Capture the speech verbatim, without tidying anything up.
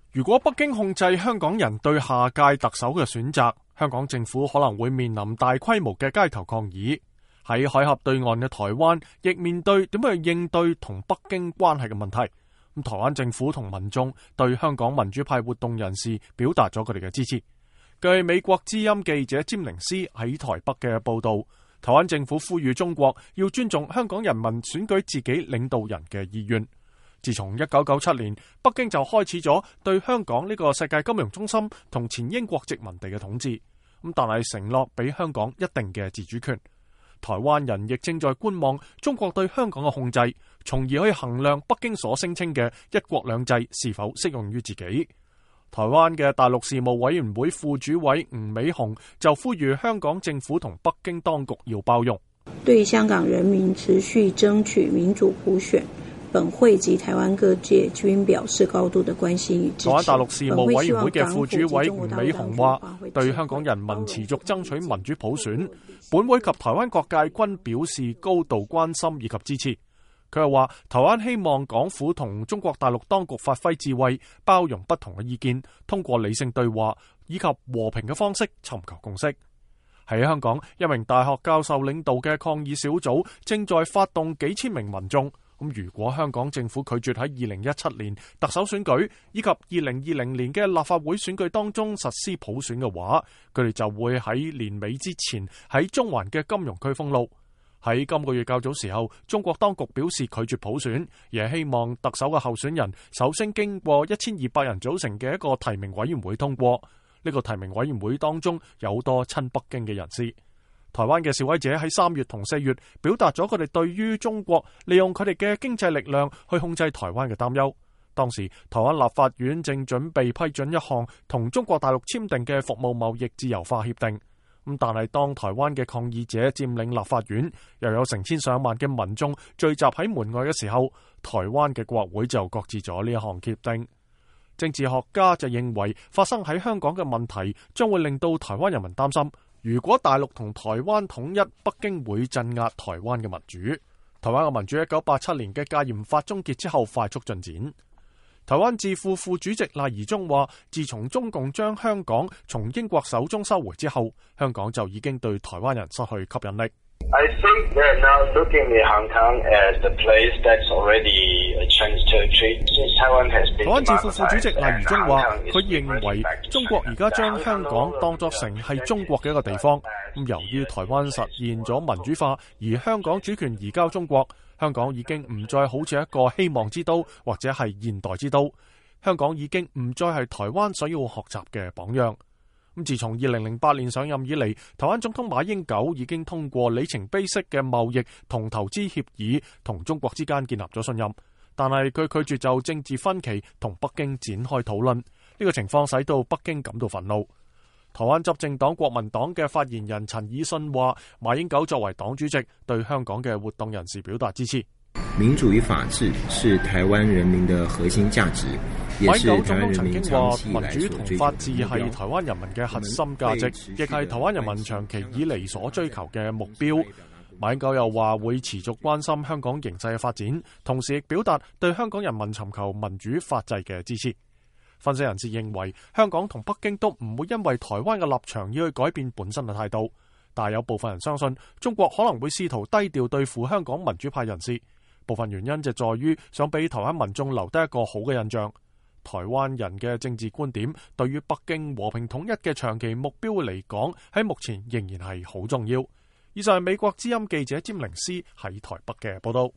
如果北京控制香港人對下屆特首嘅選擇，香港政府可能會面臨大規模嘅街頭抗議。喺海峽對岸嘅台灣亦面對點樣去應對同北京關係嘅問題。咁台灣政府同民眾對香港民主派活動人士表達咗佢哋嘅支持。據美國之音記者詹寧斯喺台北嘅報道，台灣政府呼籲中國要尊重香港人民選舉自己領導人嘅意願。自從一九九七年，北京就開始咗對香港呢個世界金融中心同前英國殖民地嘅統治，咁但係承諾俾香港一定嘅自主權。台灣人亦正在觀望中國對香港嘅控制，從而去衡量北京所聲稱嘅一國兩制是否適用於自己。台灣嘅大陸事務委員會副主委吳美紅就呼籲香港政府同北京當局要包容， 對香港人民持續爭取民主普選，本會及台灣各界均表示高度的關心與支持。 台灣大陸事務委員會嘅副主委吳美紅話，對香港人民持續爭取民主普選，本會及台灣各界均表示高度關心以及支持。佢又話，台灣希望港府同中國大陸當局發揮智慧，包容不同嘅意見，通過理性對話以及和平嘅方式尋求共識。喺香港，一名大學教授領導嘅抗議小組正在發動幾千名民眾。咁如果香港政府拒絕喺二零一七年特首選舉以及二零二零年嘅立法會選舉當中實施普選嘅話，佢哋就會喺年尾之前喺中環嘅金融區封路。喺今個月較早時候，中國當局表示拒絕普選，而係希望特首嘅候選人首先經過一千二百人組成嘅一個提名委員會通過。呢個提名委員會當中有多親北京嘅人士。台灣嘅示威者喺三月同四月表達咗佢哋對於中國利用佢哋嘅經濟力量去控制台灣嘅擔憂。當時台灣立法院正準備批准一項同中國大陸簽訂嘅服務貿易自由化協定。咁但係當台灣嘅抗議者佔領立法院，又有成千上萬嘅民眾聚集喺門外嘅時候，台灣嘅國會就擱置咗呢一項協定。政治學家就認為，發生喺香港嘅問題將會令到台灣人民擔心，如果大陸同台灣統一，北京會鎮壓台灣嘅民主。台灣嘅民主一九八七年嘅戒嚴法終結之後快速進展。台灣智庫副主席賴宜中話，自從中共將香港從英國手中收回之後，香港就已經對台灣人失去吸引力。 I think they're now looking at Hong Kong as the place that's already a Chinese territory. Since Taiwan has been 台灣智庫副主席賴宜中話，佢認為中國而家將香港當作成係中國嘅一個地方。咁由於台灣實現咗民主化，而香港主權移交中國，香港已經唔再好似一個希望之都或者係現代之都。香港已經唔再係台灣所要學習嘅榜樣。咁自從二零零八年上任以嚟，台灣總統馬英九已經通過里程碑式嘅貿易同投資協議，同中國之間建立咗信任。但係佢拒絕就政治分歧同北京展開討論，呢個情況使到北京感到憤怒。台灣執政黨國民黨嘅發言人陳以信話，馬英九作為黨主席，對香港嘅活動人士表達支持。 民主與法治是台灣人民的核心價值，也是台灣人民長期以來所追求的目標。馬英九總統曾經話，民主同法治係台灣人民嘅核心價值，亦係台灣人民長期以嚟所追求嘅目標。馬英九又話會持續關心香港形勢嘅發展，同時亦表達對香港人民尋求民主法治嘅支持。分析人士認為，香港同北京都唔會因為台灣嘅立場而去改變本身嘅態度，但有部分人相信中國可能會試圖低調對付香港民主派人士。部分原因就在於想俾台灣民眾留低一個好嘅印象。台灣人嘅政治觀點對於北京和平統一嘅長期目標嚟講，喺目前仍然係好重要。以上係美國之音記者詹寧斯喺台北嘅報道。